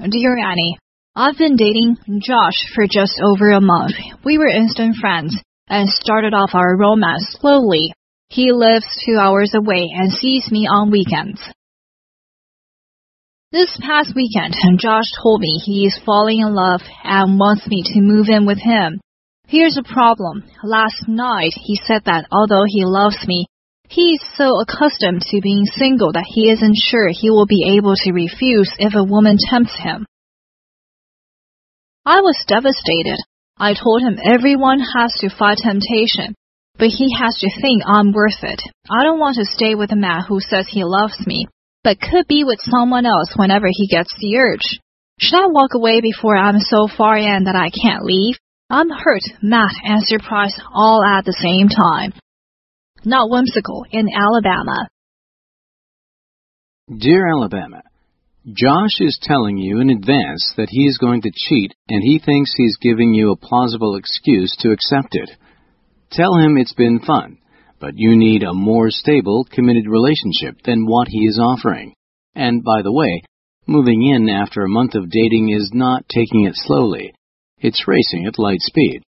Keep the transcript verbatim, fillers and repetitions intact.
Dear Annie, I've been dating Josh for just over a month. We were instant friends and started off our romance slowly. He lives two hours away and sees me on weekends. This past weekend, Josh told me he is falling in love and wants me to move in with him. Here's a problem. Last night, he said that although he loves me, he is so accustomed to being single that he isn't sure he will be able to refuse if a woman tempts him. I was devastated. I told him everyone has to fight temptation, but he has to think I'm worth it. I don't want to stay with a man who says he loves me, but could be with someone else whenever he gets the urge. Should I walk away before I'm so far in that I can't leave? I'm hurt, mad, and surprised all at the same time. Not whimsical in Alabama. Dear Alabama, Josh is telling you in advance that he is going to cheat and he thinks he's giving you a plausible excuse to accept it. Tell him it's been fun, but you need a more stable, committed relationship than what he is offering. And by the way, moving in after a month of dating is not taking it slowly. It's racing at light speed.